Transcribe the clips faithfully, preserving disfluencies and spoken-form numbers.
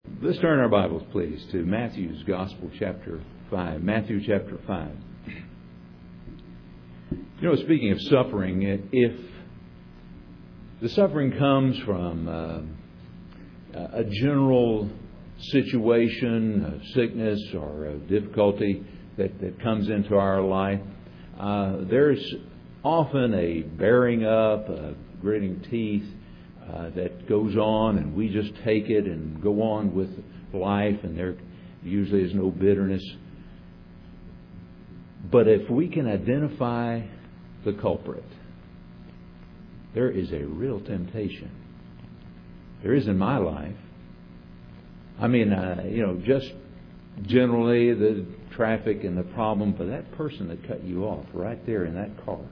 Let's turn our Bibles, please, to Matthew's Gospel, chapter five. Matthew, chapter five. You know, speaking of suffering, if the suffering comes from uh, a general situation, a sickness, or a difficulty that, that comes into our life, uh, there's often a bearing up, a gritting teeth, Uh, that goes on, and we just take it and go on with life, and there usually is no bitterness. But if we can identify the culprit, there is a real temptation. There is in my life. I mean, uh, you know, just generally the traffic and the problem for that person that cut you off right there in that car.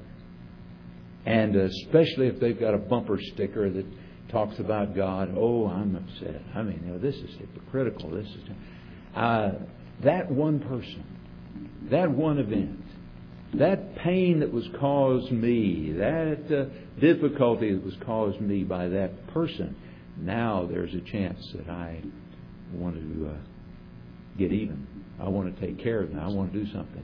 And especially if they've got a bumper sticker that talks about God. Oh, I'm upset. I mean, you know, this is hypocritical. This is uh, that one person, that one event, that pain that was caused me, that uh, difficulty that was caused me by that person. Now there's a chance that I want to uh, get even. I want to take care of them. I want to do something.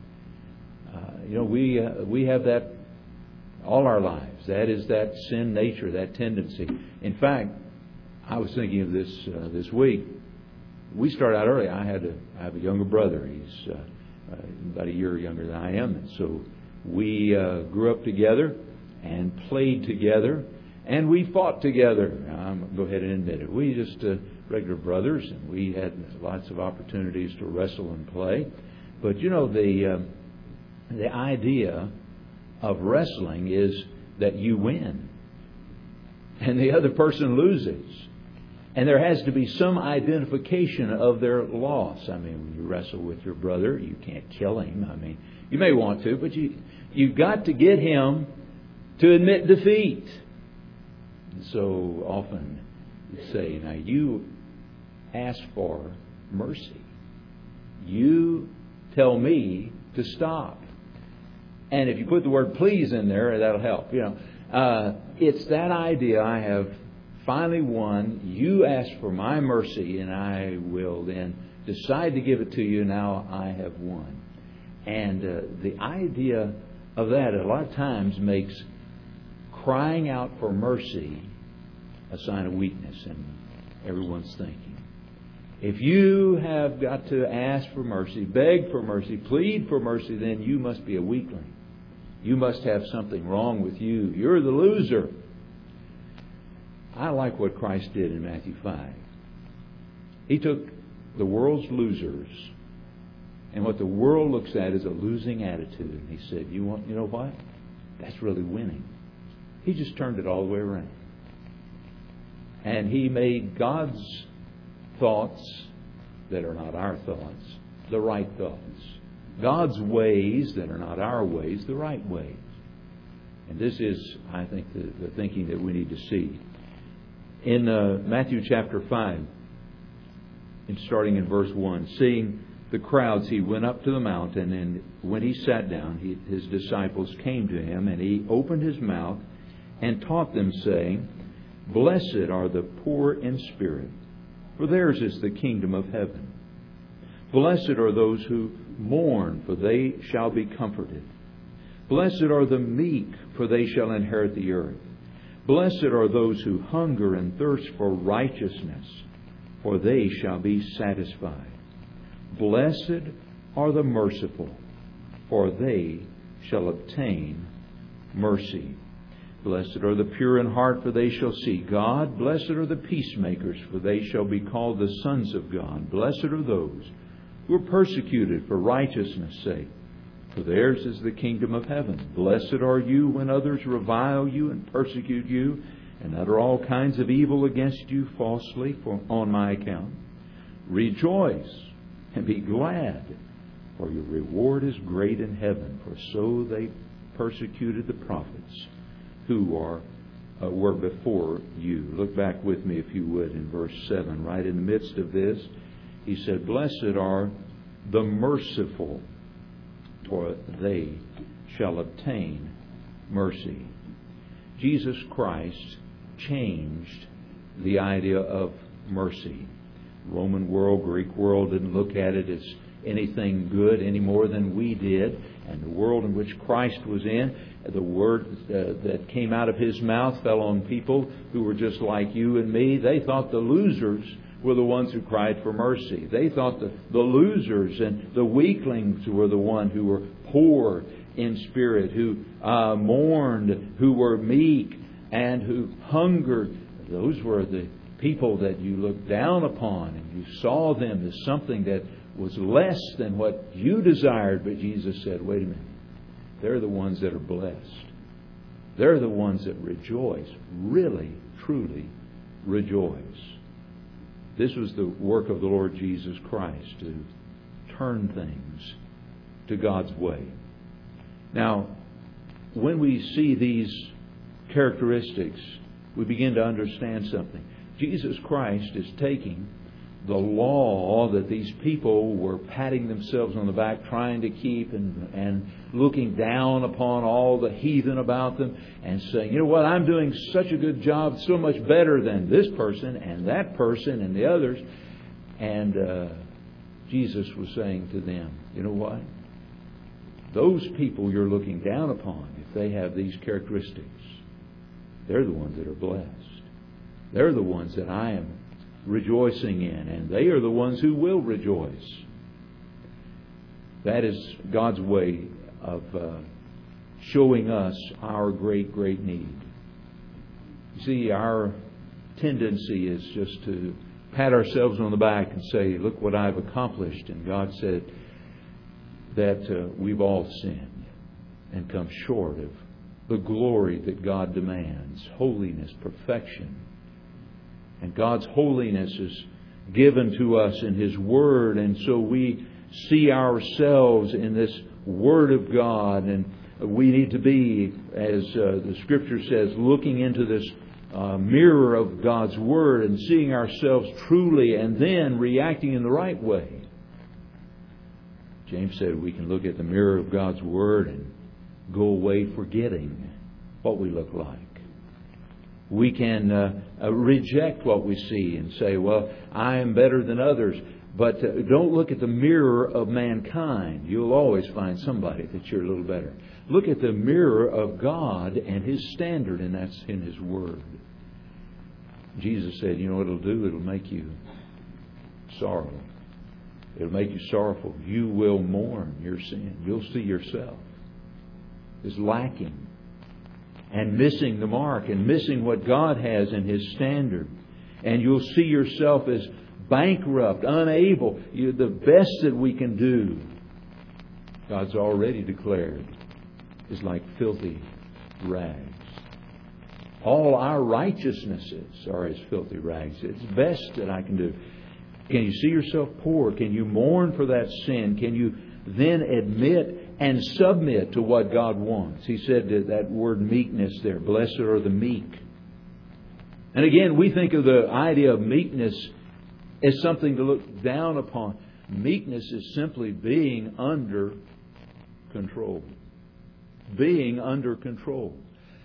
Uh, you know, we uh, we have that all our lives. That is that sin nature, that tendency. In fact, I was thinking of this uh, this week. We started out early. I had a, I have a younger brother. He's uh, uh, about a year younger than I am. And so we uh, grew up together and played together. And we fought together. I'm going to go ahead and admit it. We just uh, regular brothers. And we had lots of opportunities to wrestle and play. But, you know, the uh, the idea of wrestling is that you win and the other person loses, and there has to be some identification of their loss. I mean, when you wrestle with your brother, you can't kill him. I mean, you may want to, but you you've got to get him to admit defeat. And so often you say, now you ask for mercy, you tell me to stop. And if you put the word please in there, that'll help. You know, uh, it's that idea. I have finally won. You ask for my mercy, and I will then decide to give it to you. Now I have won. And uh, the idea of that a lot of times makes crying out for mercy a sign of weakness in everyone's thinking. If you have got to ask for mercy, beg for mercy, plead for mercy, then you must be a weakling. You must have something wrong with you. You're the loser. I like what Christ did in Matthew five. He took the world's losers, and what the world looks at is a losing attitude. And He said, you want, you know what? That's really winning. He just turned it all the way around. And He made God's thoughts that are not our thoughts the right thoughts. God's ways that are not our ways the right ways. And this is, I think, the, the thinking that we need to see. In uh, Matthew chapter five, and starting in verse one, seeing the crowds, He went up to the mountain, and when He sat down, he, His disciples came to Him, and He opened His mouth and taught them, saying, Blessed are the poor in spirit, for theirs is the kingdom of heaven. Blessed are those who mourn, for they shall be comforted. Blessed are the meek, for they shall inherit the earth. Blessed are those who hunger and thirst for righteousness, for they shall be satisfied. Blessed are the merciful, for they shall obtain mercy. Blessed are the pure in heart, for they shall see God. Blessed are the peacemakers, for they shall be called the sons of God. Blessed are those who are persecuted for righteousness' sake, for theirs is the kingdom of heaven. Blessed are you when others revile you and persecute you, and utter all kinds of evil against you falsely for, on my account. Rejoice and be glad, for your reward is great in heaven, for so they persecuted the prophets who are uh, were before you. Look back with me, if you would, in verse seven. Right in the midst of this, He said, Blessed are the merciful, for they shall obtain mercy. Jesus Christ changed the idea of mercy. Roman world, Greek world didn't look at it as anything good any more than we did. And the world in which Christ was in, the word uh, that came out of His mouth fell on people who were just like you and me. They thought the losers were the ones who cried for mercy. They thought the, the losers and the weaklings were the ones who were poor in spirit, who uh, mourned, who were meek, and who hungered. Those were the people that you looked down upon, and you saw them as something that was less than what you desired. But Jesus said, wait a minute, they're the ones that are blessed. They're the ones that rejoice, really, truly rejoice. This was the work of the Lord Jesus Christ, to turn things to God's way. Now, when we see these characteristics, we begin to understand something. Jesus Christ is taking the law that these people were patting themselves on the back, trying to keep, and, and looking down upon all the heathen about them, and saying, you know what, I'm doing such a good job, so much better than this person and that person and the others. And uh, Jesus was saying to them, you know what? Those people you're looking down upon, if they have these characteristics, they're the ones that are blessed. They're the ones that I am rejoicing in, and they are the ones who will rejoice. That is God's way of uh, showing us our great, great need. You see, our tendency is just to pat ourselves on the back and say, look what I've accomplished. And God said that uh, we've all sinned and come short of the glory that God demands. Holiness, perfection. And God's holiness is given to us in His Word. And so we see ourselves in this Word of God. And we need to be, as uh, the Scripture says, looking into this uh, mirror of God's Word and seeing ourselves truly, and then reacting in the right way. James said we can look at the mirror of God's Word and go away forgetting what we look like. We can uh, uh, reject what we see and say, well, I am better than others. But uh, don't look at the mirror of mankind. You'll always find somebody that you're a little better. Look at the mirror of God and His standard, and that's in His Word. Jesus said, you know what it'll do? It'll make you sorrow. It'll make you sorrowful. You will mourn your sin. You'll see yourself as lacking and missing the mark and missing what God has in His standard. And you'll see yourself as bankrupt, unable. You, the best that we can do, God's already declared, is like filthy rags. All our righteousnesses are as filthy rags. It's the best that I can do. Can you see yourself poor? Can you mourn for that sin? Can you then admit and submit to what God wants? He said that, that word meekness there. Blessed are the meek. And again, we think of the idea of meekness as something to look down upon. Meekness is simply being under control. Being under control.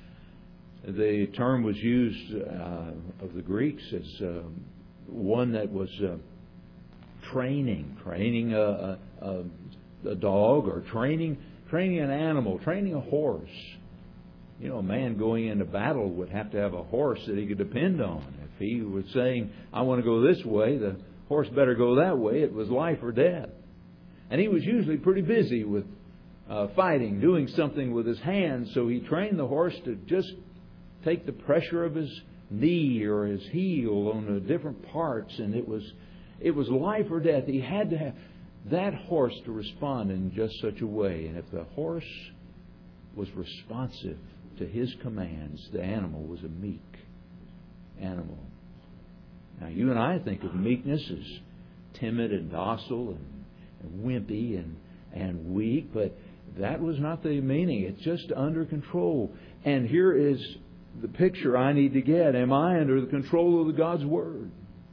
The term was used uh, of the Greeks as uh, one that was uh, training, training a, a, a dog, or training training an animal, training a horse. You know, a man going into battle would have to have a horse that he could depend on. If he was saying, I want to go this way, the horse better go that way. It was life or death. And he was usually pretty busy with uh, fighting, doing something with his hands. So he trained the horse to just take the pressure of his knee or his heel on the different parts, and it was it was life or death. He had to have that horse to respond in just such a way. And if the horse was responsive to his commands, the animal was a meek animal. Now, you and I think of meekness as timid and docile and, and wimpy and, and weak, but that was not the meaning. It's just under control. And here is the picture I need to get. Am I under the control of the God's Word?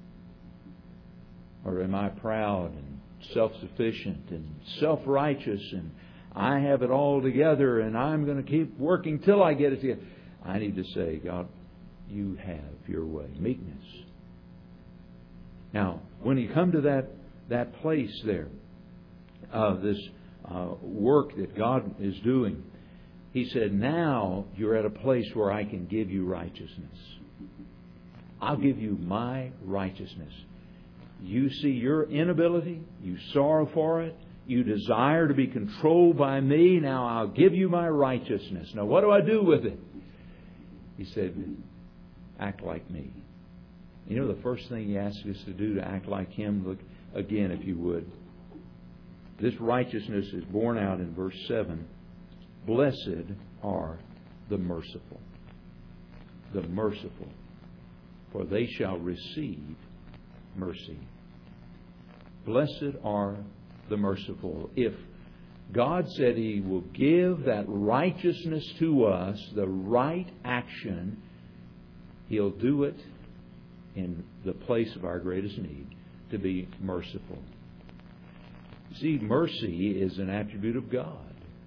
Or am I proud and self-sufficient and self-righteous and I have it all together and I'm going to keep working till I get it together? I need to say, God, you have your way. Meekness. Now, when you come to that, that place there, uh, this uh, work that God is doing, He said, now you're at a place where I can give you righteousness. I'll give you my righteousness. You see your inability, you sorrow for it, you desire to be controlled by me, now I'll give you my righteousness. Now what do I do with it? He said, act like me. You know the first thing He asks us to do to act like Him? Look again, if you would. This righteousness is borne out in verse seven. Blessed are the merciful. The merciful. For they shall receive mercy. Blessed are the merciful. If God said He will give that righteousness to us, the right action, He'll do it in the place of our greatest need, to be merciful. See, mercy is an attribute of God.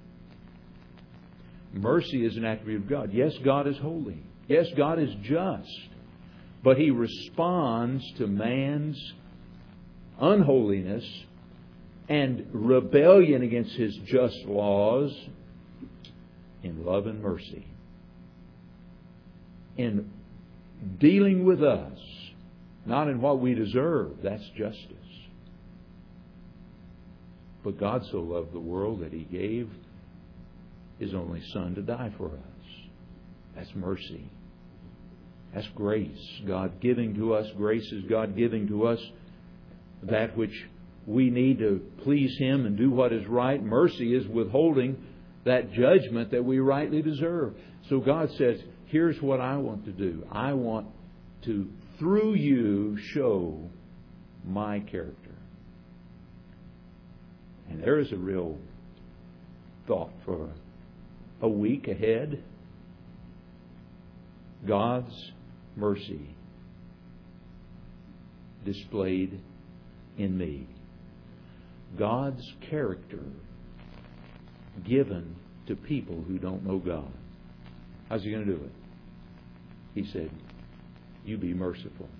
Mercy is an attribute of God. Yes, God is holy. Yes, God is just. But He responds to man's unholiness and rebellion against His just laws in love and mercy. In dealing with us, not in what we deserve. That's justice. But God so loved the world that He gave His only Son to die for us. That's mercy. That's grace. God giving to us. Grace is God giving to us that which we need to please Him and do what is right. Mercy is withholding that judgment that we rightly deserve. So God says, here's what I want to do. I want to, through you, show my character. And there is a real thought for a week ahead. God's mercy displayed in me. God's character given to people who don't know God. How's He going to do it? He said, you be merciful.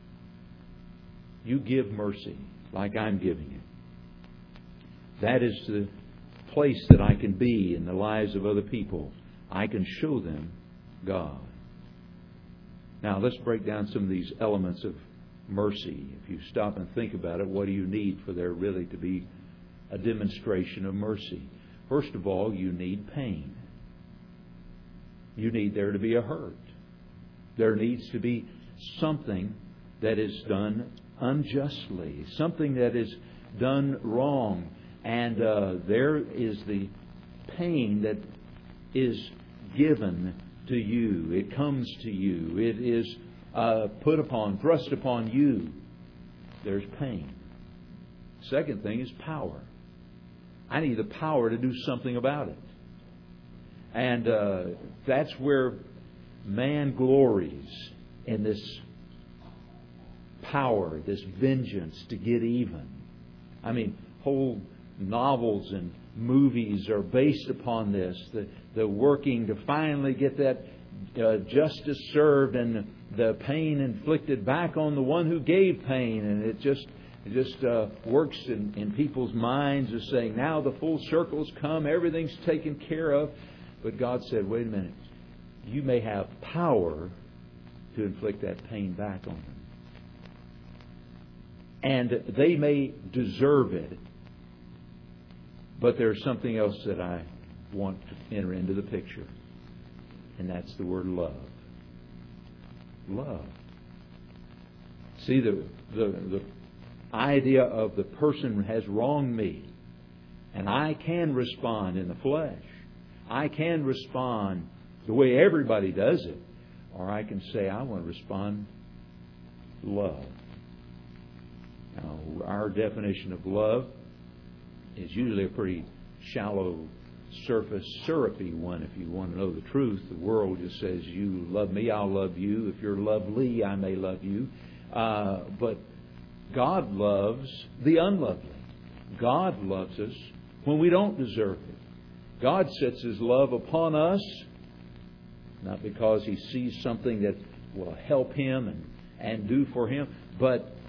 You give mercy like I'm giving it. That is the place that I can be in the lives of other people. I can show them God. Now, let's break down some of these elements of mercy. If you stop and think about it, what do you need for there really to be a demonstration of mercy? First of all, you need pain. You need there to be a hurt. There needs to be something that is done unjustly, something that is done wrong. And uh, there is the pain that is given to you. It comes to you. It is uh, put upon, thrust upon you. There's pain. Second thing is power. I need the power to do something about it. And uh, that's where man glories in this power, this vengeance to get even. I mean, whole novels and movies are based upon this. The, the working to finally get that uh, justice served and the pain inflicted back on the one who gave pain. And it just it just uh, works in, in people's minds as saying, now the full circle's come, everything's taken care of. But God said, wait a minute. You may have power to inflict that pain back on them. And they may deserve it. But there's something else that I want to enter into the picture. And that's the word love. Love. See, the, the, the idea of the person has wronged me. And I can respond in the flesh. I can respond the way everybody does it. Or I can say, I want to respond love. Now, our definition of love is usually a pretty shallow, surface, syrupy one. If you want to know the truth, the world just says, you love me, I'll love you. If you're lovely, I may love you. Uh, but God loves the unlovely. God loves us when we don't deserve it. God sets His love upon us, not because He sees something that will help Him and, and do for Him, but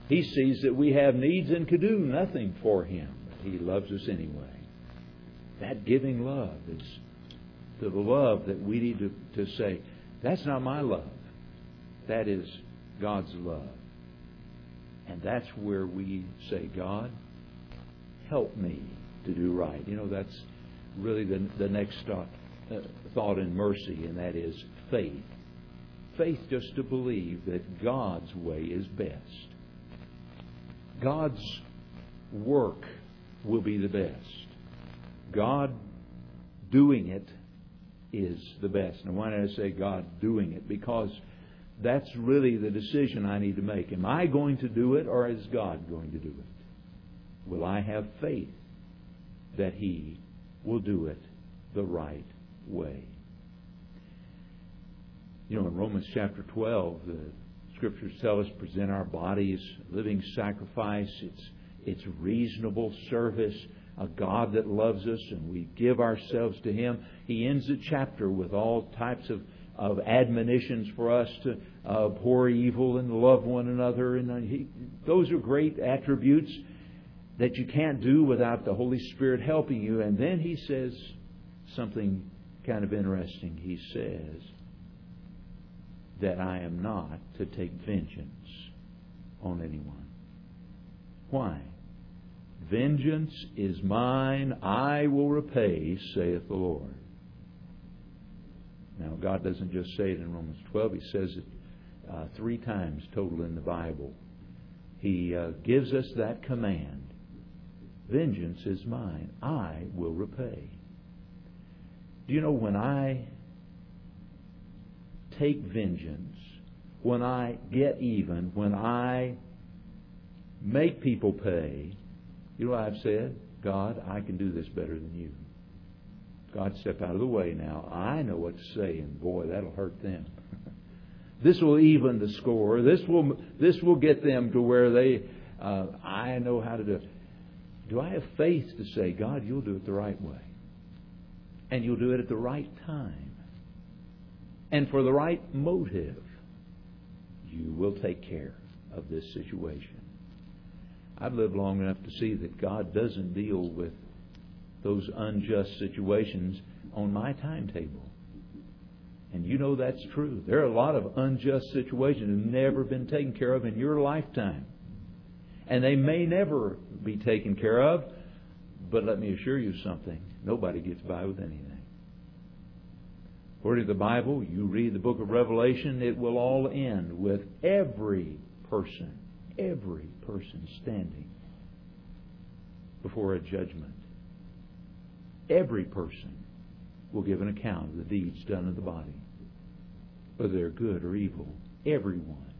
He sees that we have needs and could do nothing for Him. He loves us anyway. That giving love is the love that we need to, to say, that's not my love. That is God's love. And that's where we say, God, help me to do right. You know, that's really the, the next thought, uh, thought in mercy, and that is faith. Faith just to believe that God's way is best. God's work will be the best. God doing it is the best. And why did I say God doing it? Because that's really the decision I need to make. Am I going to do it, or is God going to do it? Will I have faith that He will do it the right way? You know, in Romans chapter twelve, the Scriptures tell us, present our bodies living sacrifice. It's, it's reasonable service. A God that loves us, and we give ourselves to Him. He ends the chapter with all types of, of admonitions for us to abhor evil and love one another. And he, those are great attributes that you can't do without the Holy Spirit helping you. And then He says something kind of interesting. He says that I am not to take vengeance on anyone. Why? Vengeance is mine, I will repay, saith the Lord. Now, God doesn't just say it in Romans twelve. He says it uh, three times total in the Bible. He uh, gives us that command. Vengeance is mine, I will repay. Do you know, when I take vengeance, when I get even, when I make people pay, you know what I've said? God, I can do this better than you. God, step out of the way now. I know what to say, and boy, that'll hurt them. This will even the score. This will this will get them to where they, uh, I know how to do it. Do I have faith to say, God, you'll do it the right way? And you'll do it at the right time. And for the right motive. You will take care of this situation. I've lived long enough to see that God doesn't deal with those unjust situations on my timetable. And you know that's true. There are a lot of unjust situations that have never been taken care of in your lifetime. And they may never be taken care of, but let me assure you something. Nobody gets by with anything. According to the Bible, you read the book of Revelation, it will all end with every person Every person standing before a judgment. Every person will give an account of the deeds done in the body, whether they're good or evil. Everyone.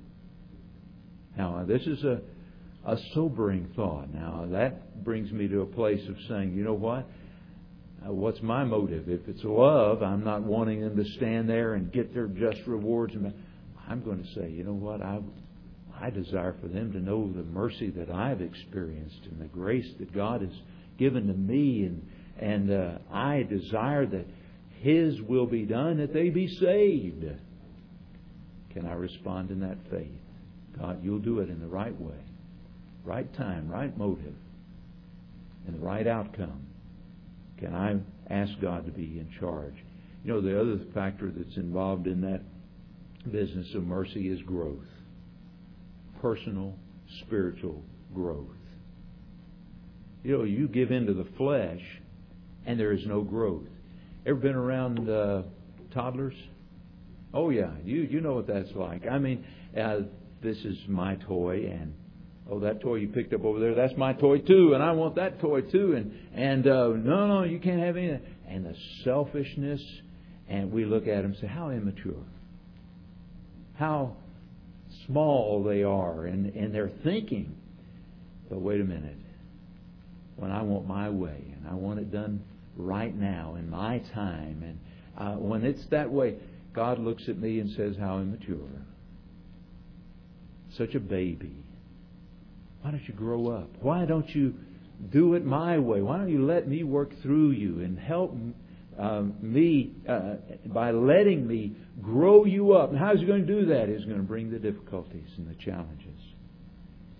Now, this is a, a sobering thought. Now, that brings me to a place of saying, you know what? Uh, what's my motive? If it's love, I'm not wanting them to stand there and get their just rewards. I'm going to say, you know what? I I desire for them to know the mercy that I've experienced and the grace that God has given to me. And, and uh, I desire that His will be done, that they be saved. Can I respond in that faith? God, you'll do it in the right way, right time, right motive, and the right outcome. Can I ask God to be in charge? You know, the other factor that's involved in that business of mercy is growth. Personal, spiritual growth. You know, you give into the flesh and there is no growth. Ever been around uh, toddlers? Oh yeah, you you know what that's like. I mean, uh, this is my toy, and oh, that toy you picked up over there, that's my toy too, and I want that toy too, and and uh, no, no, you can't have any. And the selfishness, and we look at them and say, how immature, how small they are in, in their thinking. But wait a minute. When I want my way, and I want it done right now, in my time, and uh, when it's that way, God looks at me and says, how immature. Such a baby. Why don't you grow up? Why don't you do it my way? Why don't you let me work through you and help Uh, me uh, by letting me grow you up? And how's He going to do that? He's going to bring the difficulties and the challenges.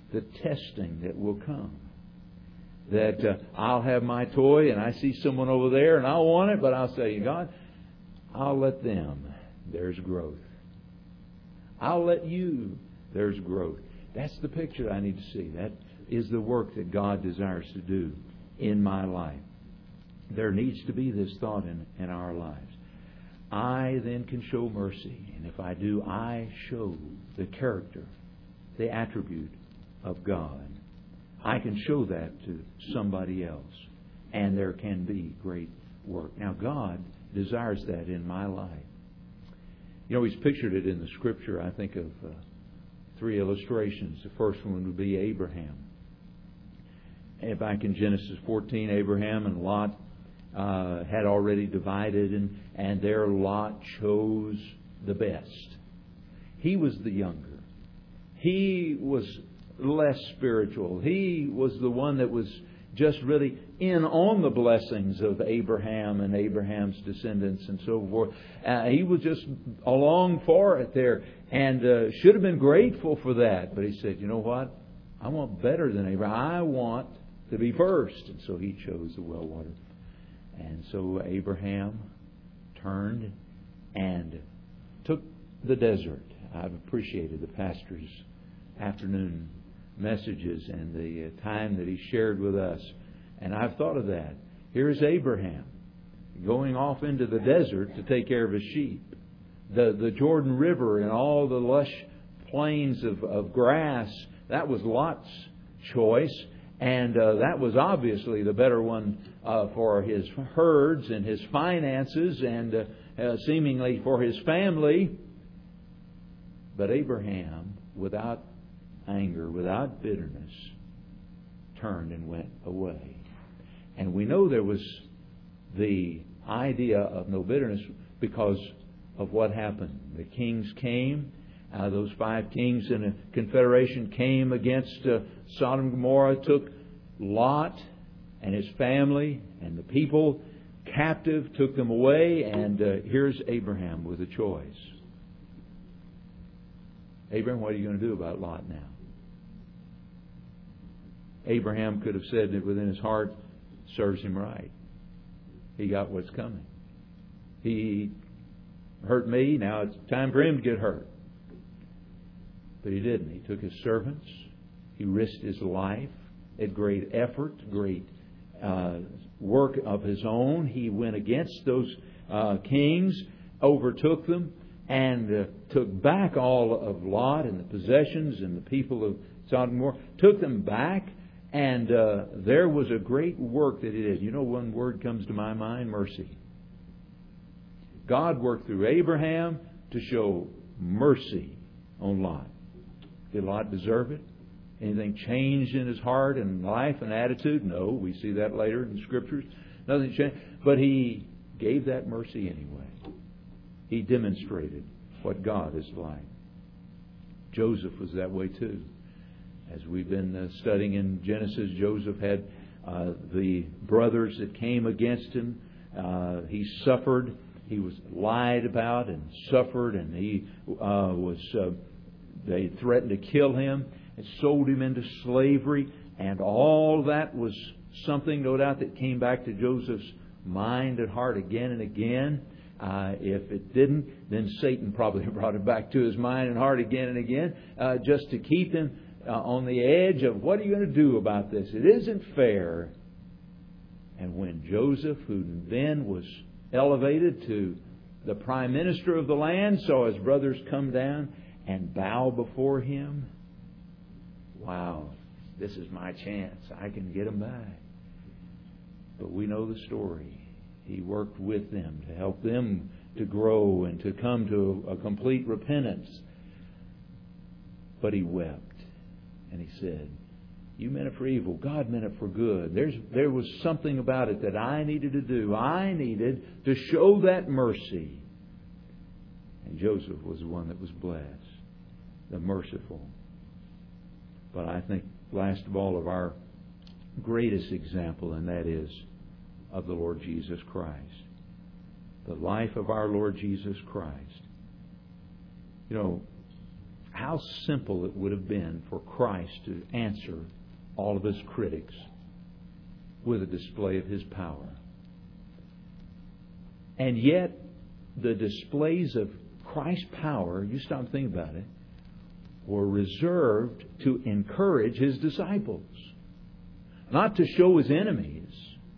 the testing that will come. That uh, I'll have my toy and I see someone over there and I want it, but I'll say, God, I'll let them. There's growth. I'll let you. There's growth. That's the picture I need to see. That is the work that God desires to do in my life. There needs to be this thought in, in our lives. I then can show mercy. And if I do, I show the character, the attribute of God. I can show that to somebody else. And there can be great work. Now, God desires that in my life. You know, He's pictured it in the Scripture. I think of uh, three illustrations. The first one would be Abraham. And back in Genesis fourteen, Abraham and Lot uh, had already divided, and, and there Lot chose the best. He was the younger. He was less spiritual. He was the one that was just really in on the blessings of Abraham and Abraham's descendants and so forth. Uh, he was just along for it there and uh, should have been grateful for that. But he said, you know what? I want better than Abraham. I want to be first. And so he chose the well water. And so Abraham turned and took the desert. I've appreciated the pastor's afternoon messages and the time that he shared with us. And I've thought of that. Here's Abraham going off into the desert to take care of his sheep. The, the Jordan River and all the lush plains of, of grass, that was Lot's choice. And uh, that was obviously the better one uh, for his herds and his finances and uh, uh, seemingly for his family. But Abraham, without anger, without bitterness, turned and went away. And we know there was the idea of no bitterness because of what happened. The kings came. Uh, those five kings in a confederation came against uh, Sodom and Gomorrah, took Lot and his family and the people captive, took them away, and uh, here's Abraham with a choice. Abraham, what are you going to do about Lot now? Abraham could have said that within his heart, serves him right. He got what's coming. He hurt me, now it's time for him to get hurt. But he didn't. He took his servants. He risked his life at great effort, great uh, work of his own. He went against those uh, kings, overtook them, and uh, took back all of Lot and the possessions and the people of Sodom and Gomorrah. Took them back, and uh, there was a great work that he did. You know, one word comes to my mind: mercy. God worked through Abraham to show mercy on Lot. Did Lot deserve it? Anything changed in his heart and life and attitude? No. We see that later in the Scriptures. Nothing changed. But he gave that mercy anyway. He demonstrated what God is like. Joseph was that way too. As we've been uh, studying in Genesis, Joseph had uh, the brothers that came against him. Uh, he suffered. He was lied about and suffered, and he uh, was. Uh, they threatened to kill him and sold him into slavery, and all that was something, no doubt, that came back to Joseph's mind and heart again and again. Uh, if it didn't, then Satan probably brought it back to his mind and heart again and again, uh, just to keep him uh, on the edge of, what are you going to do about this? It isn't fair. And when Joseph, who then was elevated to the prime minister of the land, saw his brothers come down and bow before him, wow, this is my chance. I can get them back. But we know the story. He worked with them to help them to grow and to come to a complete repentance. But he wept. And he said, you meant it for evil. God meant it for good. There's, there was something about it that I needed to do. I needed to show that mercy. And Joseph was the one that was blessed, the merciful. But I think, last of all, of our greatest example, and that is of the Lord Jesus Christ. The life of our Lord Jesus Christ. You know, how simple it would have been for Christ to answer all of His critics with a display of His power. And yet, the displays of Christ's power, you stop and think about it, were reserved to encourage His disciples, not to show His enemies.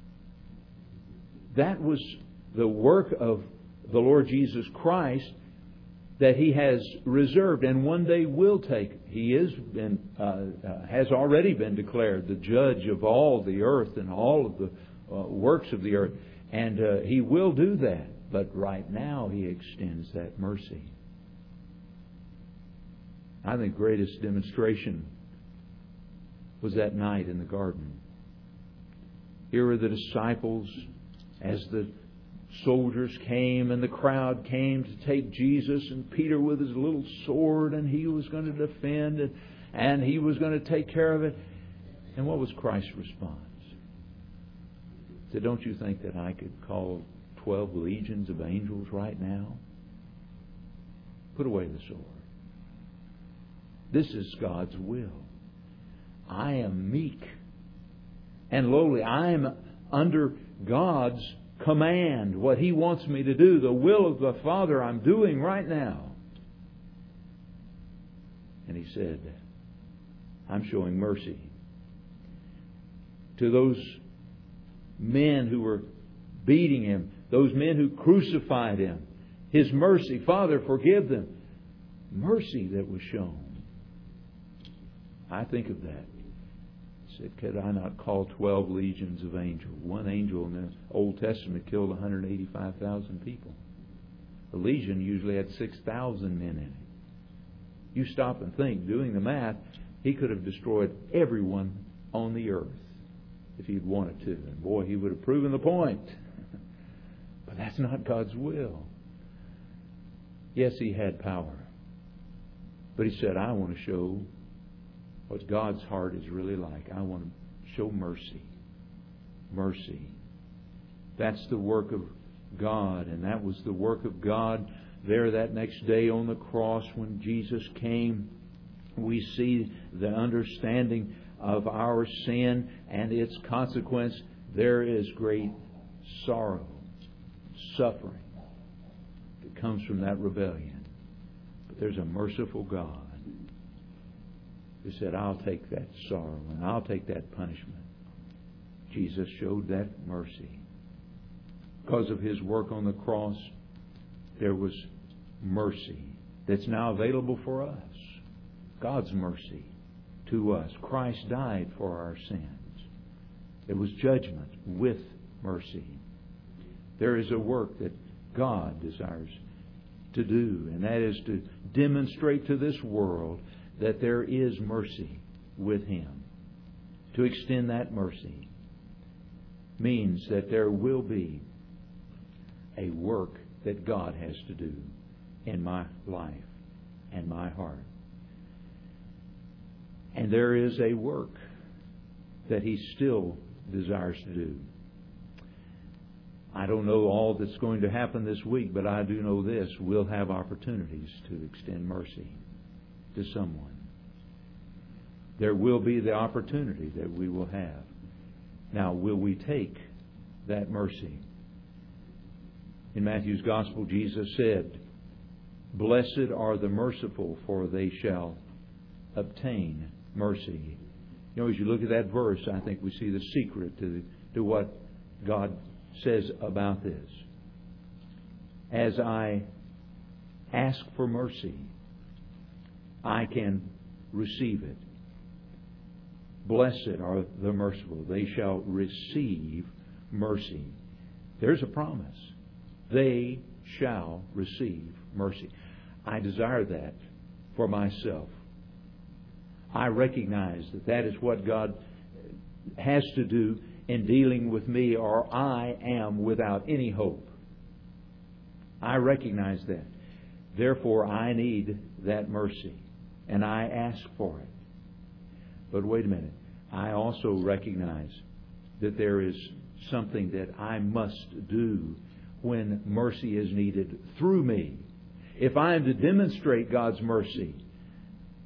That was the work of the Lord Jesus Christ that He has reserved and one day will take. He is been, uh, uh, has already been declared the judge of all the earth and all of the uh, works of the earth. And uh, He will do that. But right now He extends that mercy. I think the greatest demonstration was that night in the garden. Here were the disciples as the soldiers came and the crowd came to take Jesus, and Peter with his little sword, and he was going to defend it, and he was going to take care of it. And what was Christ's response? He said, don't you think that I could call twelve legions of angels right now? Put away the sword. This is God's will. I am meek and lowly. I am under God's command, what He wants me to do. The will of the Father I'm doing right now. And He said, I'm showing mercy to those men who were beating Him, those men who crucified Him. His mercy, Father, forgive them. Mercy that was shown. I think of that. He said, could I not call twelve legions of angels? One angel in the Old Testament killed one hundred eighty-five thousand people. A legion usually had six thousand men in it. You stop and think, doing the math, He could have destroyed everyone on the earth if He'd wanted to. And boy, He would have proven the point. But that's not God's will. Yes, He had power. But He said, I want to show what God's heart is really like. I want to show mercy. Mercy. That's the work of God. And that was the work of God there that next day on the cross when Jesus came. We see the understanding of our sin and its consequence. There is great sorrow, suffering that comes from that rebellion. But there's a merciful God who said, I'll take that sorrow and I'll take that punishment. Jesus showed that mercy. Because of His work on the cross, there was mercy that's now available for us. God's mercy to us. Christ died for our sins. There was judgment with mercy. There is a work that God desires to do, and that is to demonstrate to this world that there is mercy with Him. To extend that mercy means that there will be a work that God has to do in my life and my heart. And there is a work that He still desires to do. I don't know all that's going to happen this week, but I do know this. We'll have opportunities to extend mercy to someone. There will be the opportunity that we will have. Now, will we take that mercy? In Matthew's Gospel, Jesus said, blessed are the merciful, for they shall obtain mercy. You know, as you look at that verse, I think we see the secret to, to what God says about this. As I ask for mercy, I can receive it. Blessed are the merciful. They shall receive mercy. There's a promise. They shall receive mercy. I desire that for myself. I recognize that that is what God has to do in dealing with me, or I am without any hope. I recognize that. Therefore, I need that mercy, and I ask for it. But wait a minute. I also recognize that there is something that I must do when mercy is needed through me. If I am to demonstrate God's mercy,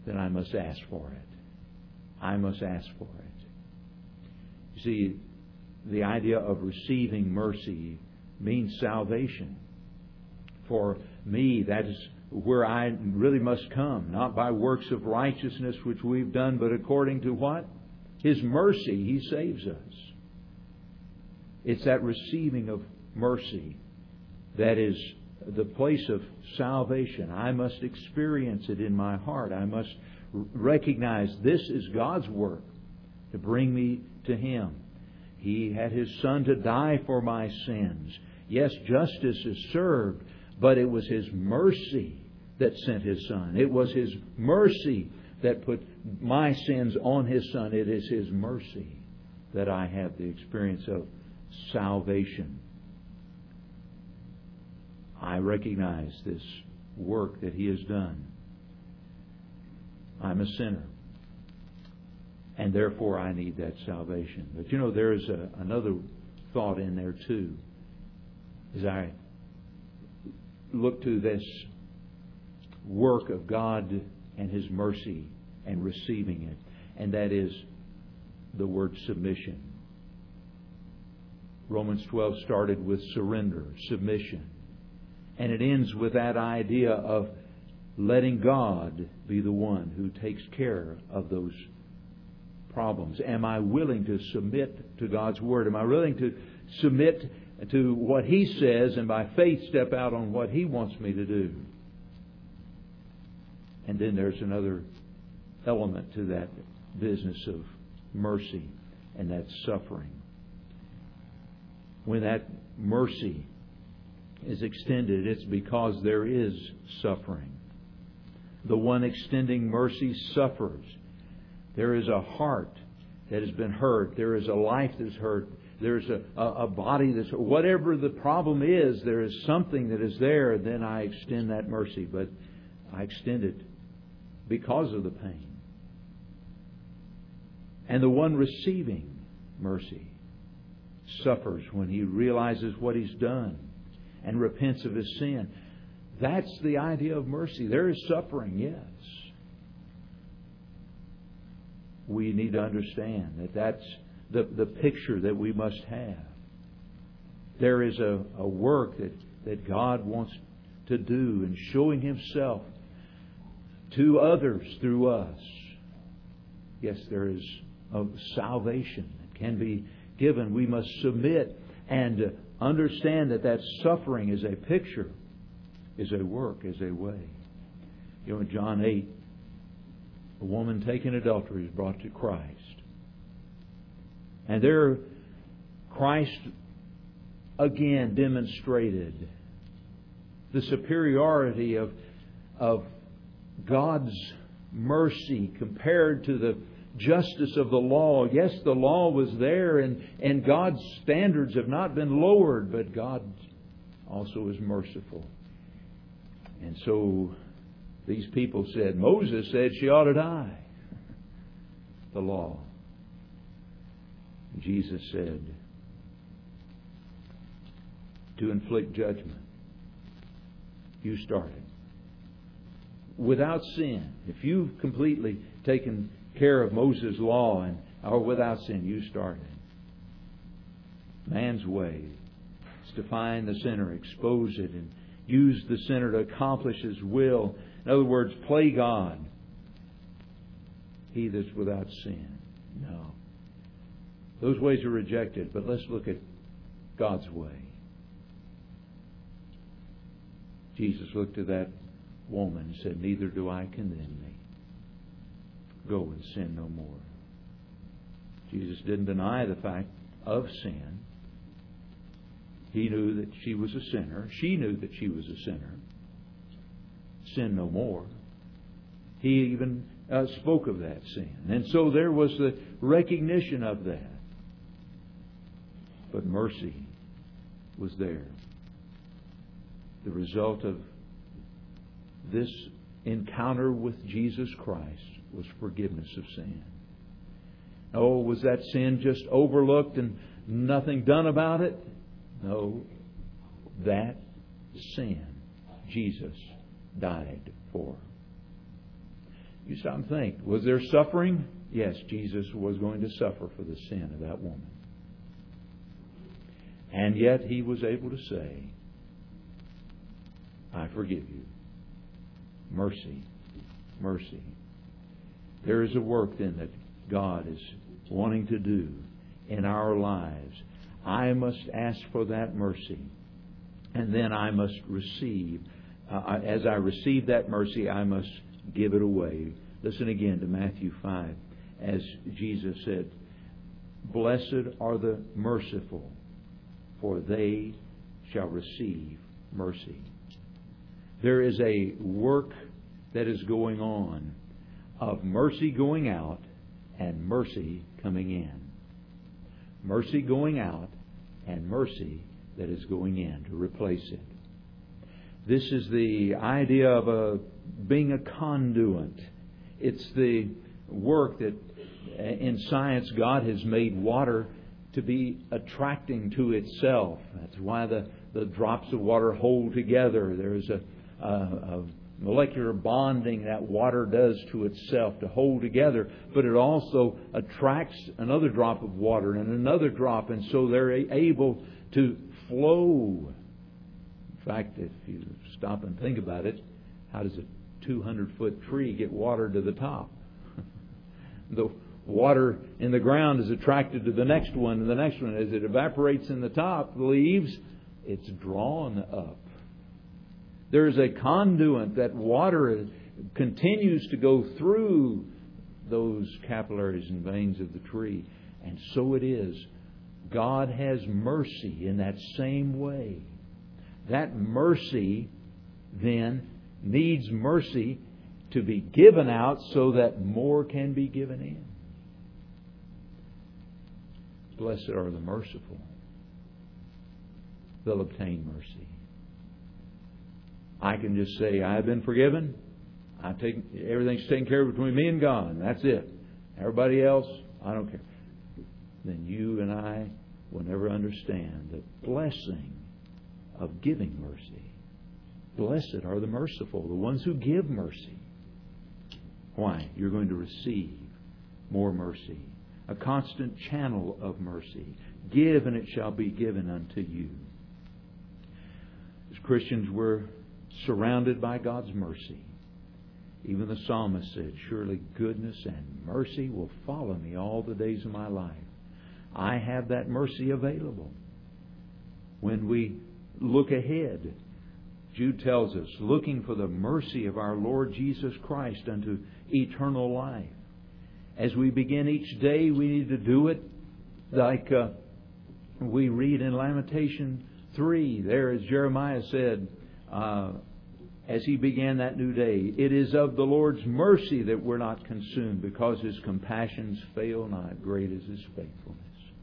then I must ask for it. I must ask for it. You see, the idea of receiving mercy means salvation. For me, that is where I really must come, not by works of righteousness which we've done, but according to what? His mercy, He saves us. It's that receiving of mercy that is the place of salvation. I must experience it in my heart. I must recognize this is God's work to bring me to Him. He had His Son to die for my sins. Yes, justice is served, but it was His mercy that sent His Son. It was His mercy that put my sins on His Son. It is His mercy that I have the experience of salvation. I recognize this work that He has done. I'm a sinner. And therefore I need that salvation. But you know, there's a, another thought in there too. As I look to this work of God and His mercy and receiving it. And that is the word submission. Romans twelve started with surrender, submission. And it ends with that idea of letting God be the one who takes care of those problems. Am I willing to submit to God's Word? Am I willing to submit to what He says and by faith step out on what He wants me to do? And then there's another element to that business of mercy, and that's suffering. When that mercy is extended, it's because there is suffering. The one extending mercy suffers. There is a heart that has been hurt. There is a life that's hurt. There's a, a, a body that's hurt. Whatever the problem is, there is something that is there. Then I extend that mercy. But I extend it because of the pain. And the one receiving mercy suffers when he realizes what he's done and repents of his sin. That's the idea of mercy. There is suffering, yes. We need to understand that that's the, the picture that we must have. There is a, a work that, that God wants to do in showing Himself to others through us. Yes, there is a salvation that can be given. We must submit and understand that that suffering is a picture, is a work, is a way. You know, in John eight, a woman taken adultery is brought to Christ. And there, Christ again demonstrated the superiority of, of God's mercy compared to the justice of the law. Yes, the law was there, and, and God's standards have not been lowered, but God also is merciful. And so these people said, Moses said she ought to die. The law. Jesus said, to inflict judgment, you started. Without sin, if you've completely taken care of Moses' law and or without sin, you started. Man's way is to find the sinner, expose it, and use the sinner to accomplish his will. In other words, play God. He that's without sin. No. Those ways are rejected, but let's look at God's way. Jesus looked at that woman and said, neither do I condemn thee. Go and sin no more. Jesus didn't deny the fact of sin. He knew that she was a sinner. She knew that she was a sinner. Sin no more. He even uh, spoke of that sin. And so there was the recognition of that. But mercy was there. The result of this encounter with Jesus Christ was forgiveness of sin. Oh, was that sin just overlooked and nothing done about it? No. That sin Jesus died for. You stop and think. Was there suffering? Yes, Jesus was going to suffer for the sin of that woman. And yet He was able to say, I forgive you. Mercy. Mercy. There is a work then that God is wanting to do in our lives. I must ask for that mercy. And then I must receive. Uh, as I receive that mercy, I must give it away. Listen again to Matthew five. As Jesus said, Blessed are the merciful, for they shall receive mercy. There is a work that is going on of mercy going out and mercy coming in. Mercy going out and mercy that is going in to replace it. This is the idea of a, being a conduit. It's the work that in science God has made water to be attracting to itself. That's why the, the drops of water hold together. There's a, a, a molecular bonding that water does to itself to hold together, but it also attracts another drop of water and another drop, and so they're able to flow. In fact, if you stop and think about it, how does a two hundred foot tree get water to the top? The water in the ground is attracted to the next one and the next one. As it evaporates in the top, the leaves, it's drawn up. There is a conduit that water continues to go through those capillaries and veins of the tree. And so it is. God has mercy in that same way. That mercy then needs mercy to be given out so that more can be given in. Blessed are the merciful. They'll obtain mercy. I can just say, I have been forgiven. I take everything's taken care of between me and God. And that's it. Everybody else, I don't care. Then you and I will never understand the blessing of giving mercy. Blessed are the merciful, the ones who give mercy. Why? You're going to receive more mercy. A constant channel of mercy. Give and it shall be given unto you. As Christians, we're surrounded by God's mercy. Even the psalmist said, surely goodness and mercy will follow me all the days of my life. I have that mercy available. When we look ahead, Jude tells us, looking for the mercy of our Lord Jesus Christ unto eternal life. As we begin each day, we need to do it like uh, we read in Lamentation three. There, as Jeremiah said, uh, as he began that new day, it is of the Lord's mercy that we're not consumed, because His compassions fail not. Great is His faithfulness.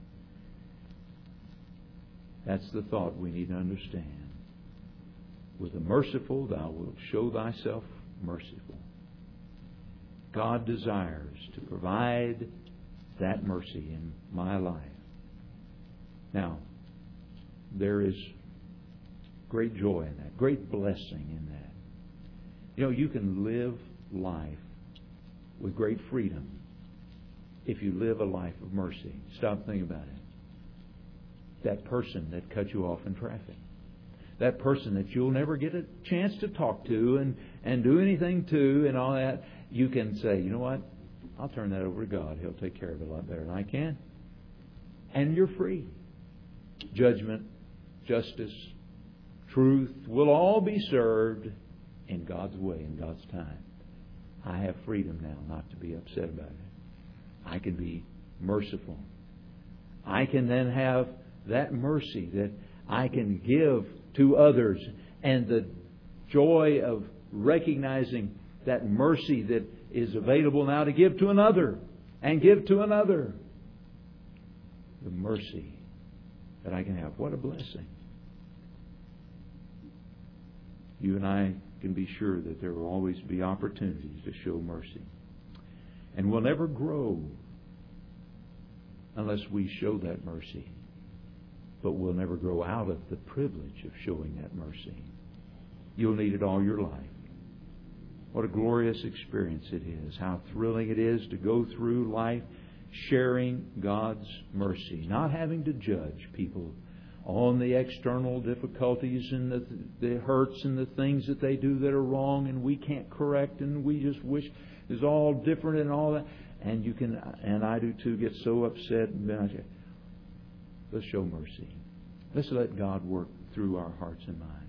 That's the thought we need to understand. With the merciful, thou wilt show thyself merciful. God desires to provide that mercy in my life. Now, there is great joy in that, great blessing in that. You know, you can live life with great freedom if you live a life of mercy. Stop and think about it. That person that cut you off in traffic. That person that you'll never get a chance to talk to and, and do anything to and all that. You can say, you know what? I'll turn that over to God. He'll take care of it a lot better than I can. And you're free. Judgment, justice, truth will all be served in God's way, in God's time. I have freedom now not to be upset about it. I can be merciful. I can then have that mercy that I can give to others, and the joy of recognizing that mercy that is available now to give to another and give to another. The mercy that I can have. What a blessing. You and I can be sure that there will always be opportunities to show mercy. And we'll never grow unless we show that mercy. But we'll never grow out of the privilege of showing that mercy. You'll need it all your life. What a glorious experience it is. How thrilling it is to go through life sharing God's mercy. Not having to judge people on the external difficulties and the, the hurts and the things that they do that are wrong and we can't correct and we just wish it's all different and all that. And you can, and I do too, get so upset. And then I say, let's show mercy. Let's let God work through our hearts and minds.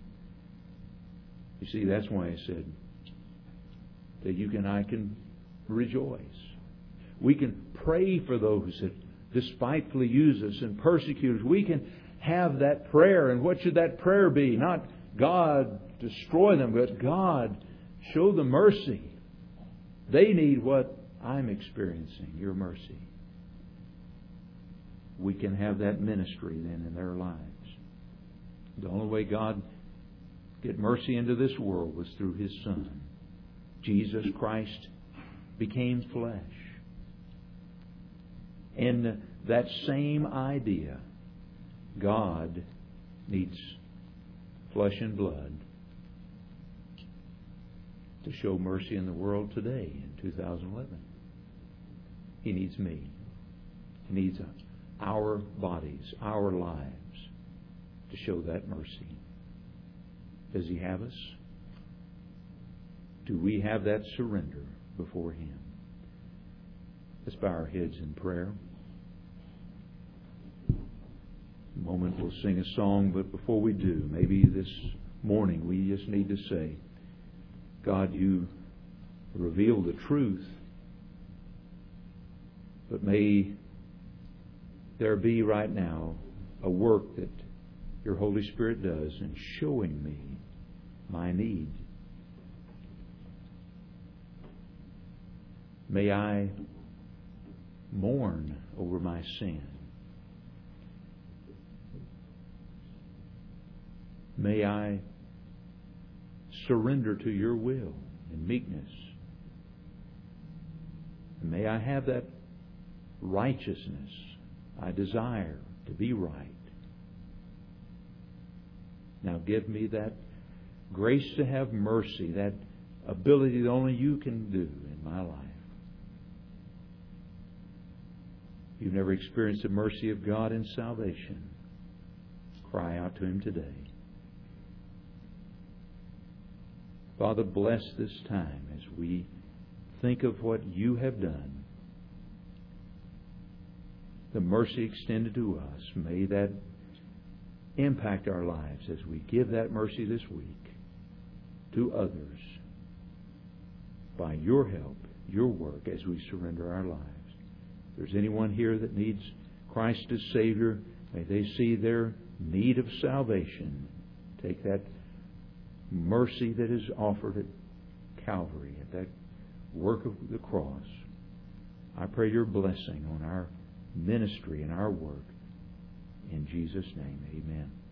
You see, that's why I said that you and I can rejoice. We can pray for those that despitefully use us and persecute us. We can have that prayer. And what should that prayer be? Not God destroy them, but God show them mercy. They need what I'm experiencing, your mercy. We can have that ministry then in their lives. The only way God get mercy into this world was through His Son. Jesus Christ became flesh. And that same idea, God needs flesh and blood to show mercy in the world today in two thousand eleven. He needs me. He needs our bodies, our lives to show that mercy. Does He have us? Do we have that surrender before Him? Let's bow our heads in prayer. In a moment we'll sing a song, but before we do, maybe this morning we just need to say, God, You reveal the truth, but may there be right now a work that Your Holy Spirit does in showing me my need. May I mourn over my sin. May I surrender to Your will in meekness. And may I have that righteousness I desire to be right. Now give me that grace to have mercy, that ability that only You can do in my life. You've never experienced the mercy of God in salvation. Cry out to Him today. Father, bless this time as we think of what You have done. The mercy extended to us. May that impact our lives as we give that mercy this week to others by Your help, Your work, as we surrender our lives. If there's anyone here that needs Christ as Savior, may they see their need of salvation. Take that mercy that is offered at Calvary, at that work of the cross. I pray Your blessing on our ministry and our work. In Jesus' name, amen.